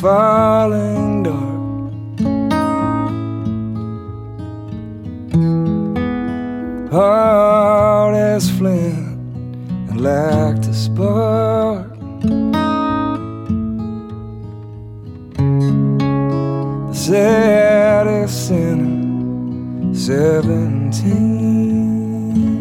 falling dark. Hard as flint and lacked a spark. The saddest sinner, 17.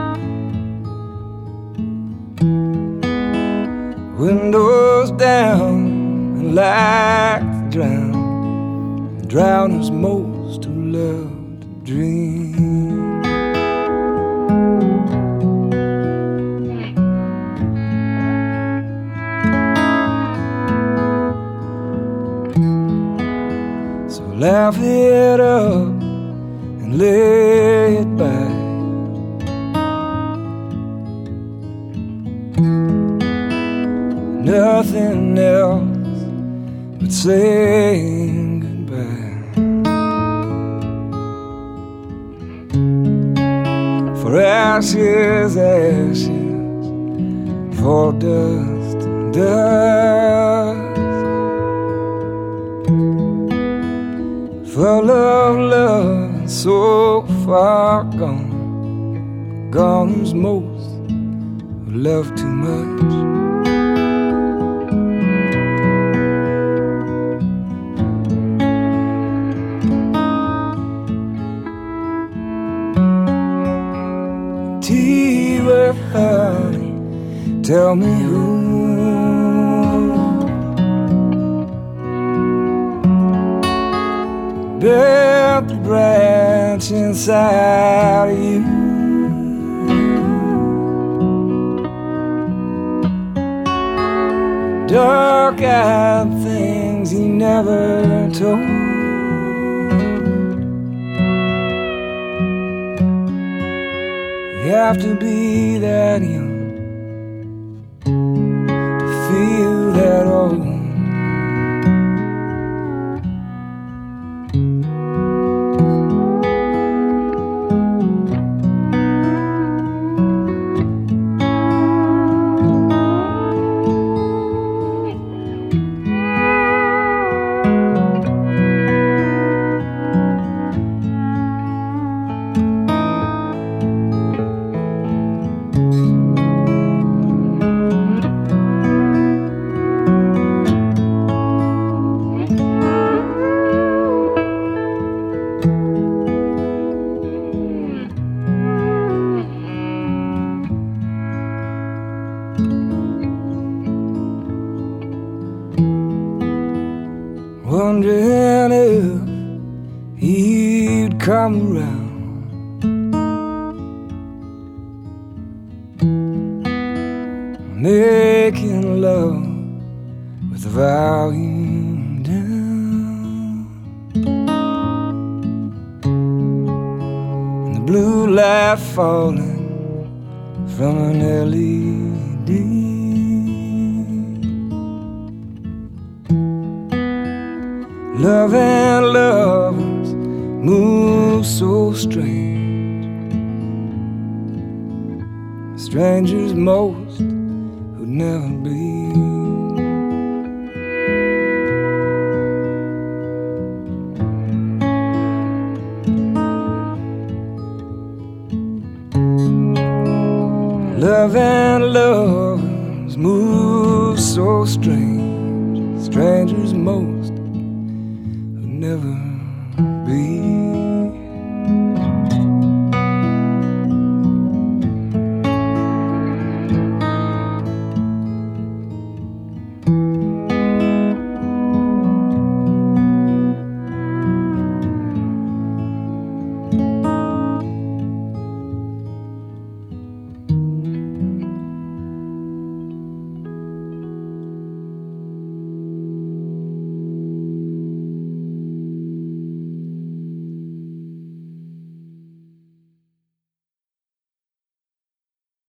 Windows down and like to drown, the drowners most who love to dream. So laugh it up and lay it back. Nothing else but saying goodbye. For ashes, ashes, for dust, dust. For love, love, so far gone. Gone's most who love too much. Tea with honey, tell me who built the branch inside of you. Dark-eyed things he never told. You have to be that young to feel that old. Wondering if he'd come around, making love with the volume down, and the blue light falling from an LED. Love and lovers move so strange, strangers most who'd never be. Love and lovers move so strange, strangers most